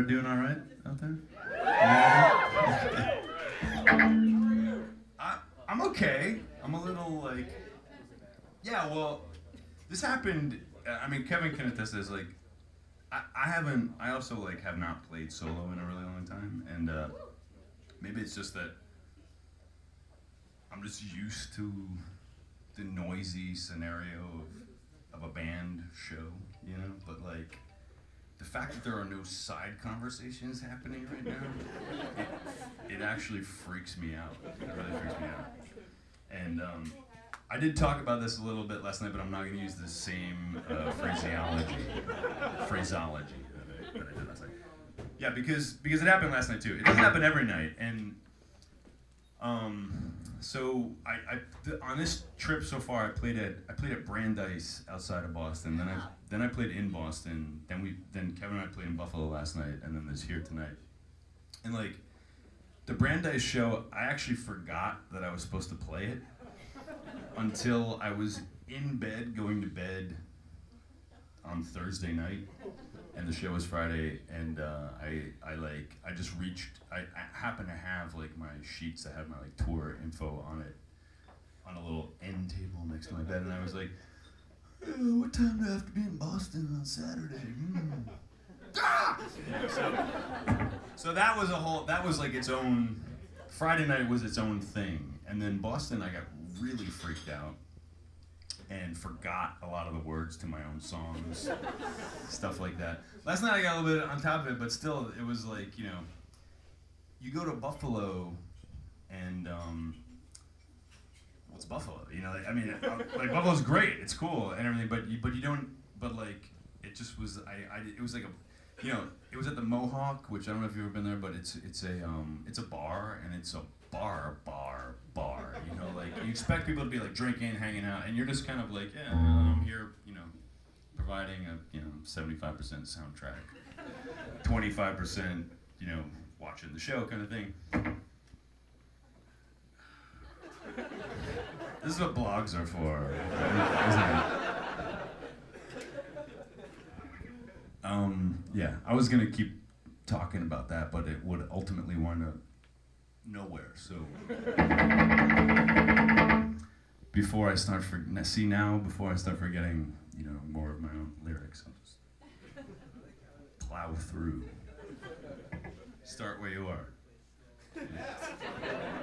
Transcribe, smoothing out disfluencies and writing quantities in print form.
doing all right out there? Yeah. I'm okay. I'm a little like, yeah. Well, this happened. I mean, Kevin can attest to this. Like, I haven't. I also like have not played solo in a really long time, and maybe it's just that I'm just used to the noisy scenario of a band show, you know. But like, the fact that there are no side conversations happening right now, it actually freaks me out. It really freaks me out. And I did talk about this a little bit last night, but I'm not going to use the same phraseology that I did last night. Yeah, because it happened last night too. It doesn't happen every night, and so on this trip so far, I played at Brandeis outside of Boston. Then I played in Boston. Then Kevin and I played in Buffalo last night, and then this here tonight. And like the Brandeis show, I actually forgot that I was supposed to play it until I was in bed, going to bed on Thursday night, and the show was Friday, and I just reached. I happen to have like my sheets that have my like tour info on it, on a little end table next to my bed, and I was like, what time do I have to be in Boston on Saturday? Ah! So that was like its own. Friday night was its own thing, and then Boston, I got really freaked out and forgot a lot of the words to my own songs, stuff like that. Last night I got a little bit on top of it, but still, it was like, you know, you go to Buffalo, and what's Buffalo? You know, like, I mean, like Buffalo's great, it's cool and everything, but you don't, but like, it just was, it was like a, you know, it was at the Mohawk, which I don't know if you've ever been there, but it's a bar, and it's a bar, you know, like, you expect people to be like drinking, hanging out, and you're just kind of like, yeah, I'm here, you know, providing a, you know, 75% soundtrack, 25%, you know, watching the show kind of thing. This is what blogs are for, isn't it? Yeah, I was gonna keep talking about that, but it would ultimately wind up nowhere. So before I start forgetting, you know, more of my own lyrics, I'll just plow through. Start where you are.